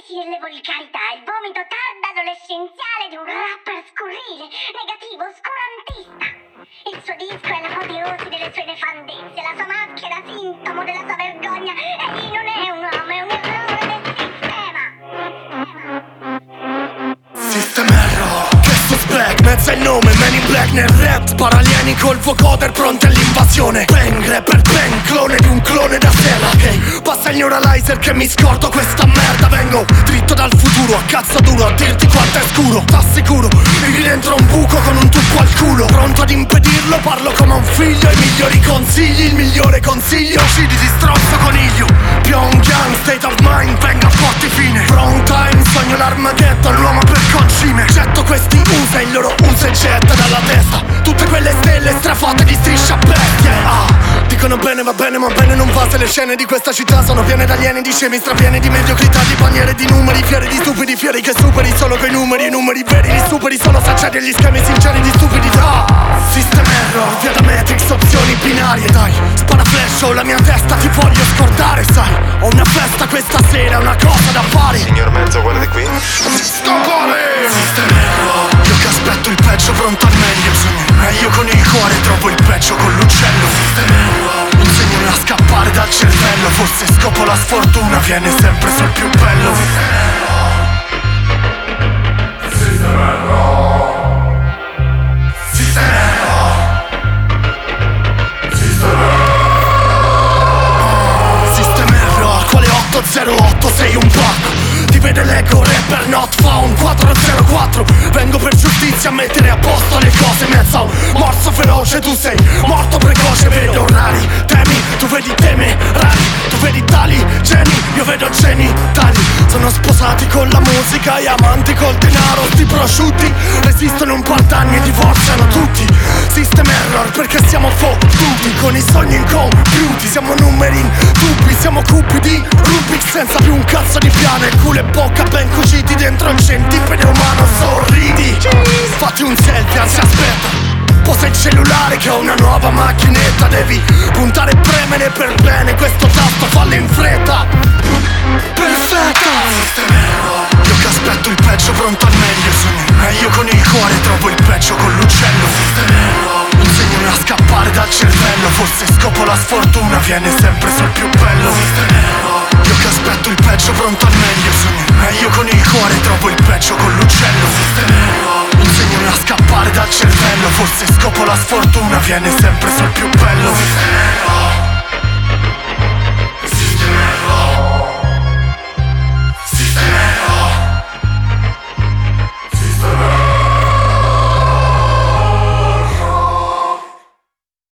eccessi e le volgarità, il vomito tardo adolescenziale di un rapper scurrile, negativo, oscurantista. Il suo disco è l'apoteosi delle sue nefandezze, la sua maschera sintomo della sua vergogna. Egli non è un uomo, è un errore del sistema. System Error, che suspect, mezzo il nome, Man in Black nel rap. Spara alieni col vocoder pronti all'invasione. Bang, rapper bang, clone di un clone da sera. Ok, passa il neuralizer che mi scordo questa merda. Vengo dritto dal futuro, a cazzo duro, a dirti quanto è scuro. T'assicuro, vivi dentro un buco con un tuffo al culo. Pronto ad impedirlo, parlo come un figlio. I migliori consigli, il migliore consiglio. Uccidi di strozzo coniglio. Pyongyang, state of mind, venga a forti fine. Wrong time, sogno l'Armageddon, l'uomo per concime. Getto questi usa, il loro usa e getta dalla testa tutte quelle stelle strafate di striscia bestie. Dicono bene, va bene, ma bene non va. Se le scene di questa città sono piene d'alieni, di scemi, strapieni di mediocrità, di paniere, di numeri, fieri di stupidi, fieri che superi solo coi numeri. I numeri veri li superi solo se accedi agli schemi sinceri di stupidità. System Error, via da Matrix, opzioni binarie, dai. Spara flash, ho la mia testa, ti voglio scordare, sai. Ho una festa questa sera, una cosa da fare. Signor Mezzo, guardi qui. Stoppare! System Error, io che aspetto il peggio, pronto al meglio. Sono meglio con il cuore, trovo il peggio con l'uccello. System Error, insegnami a scappare dal cervello. Forse scopo la sfortuna, viene sempre sul più bello. System Error, System Error, System Error, System Error, quale 808 sei un pacco? Ti vede l'eco, rapper not found 404, vengo per giustizia a mettere a posto le cose. Mezzo morso feroce, tu sei morto precoce. Vedo rari temi, tu vedi teme rari. Tu vedi tali geni, io vedo geni tali. Sono sposati con la musica e amanti col denaro. Sti prosciutti resistono un par d'anni e divorziano tutti. System Error perché siamo fottuti, con i sogni incompiuti. Siamo numeri in dubbi, siamo cupi di Rubik senza più un cazzo di piano. E culo e bocca ben cuciti dentro un centipede umano. Sorridi, fatti un selfie, anzi aspetta. Posa il cellulare che ho una nuova macchinetta. Devi puntare e premere per bene questo tasto, fallo in fretta. Perfetta. System Error, io che aspetto il peggio, pronto al meglio. Sono meglio con il cuore, trovo il peggio con l'uccello. System Error, insegnami a scappare dal cervello. Forse scopo la sfortuna, viene sempre sul più bello. System Error, io che aspetto il peggio, pronto al meglio. Sono meglio con il cuore, trovo il peggio con l'uccello. System Error, insegnami a scappare dal cervello. Forse scopo la sfortuna, viene sempre sul più bello.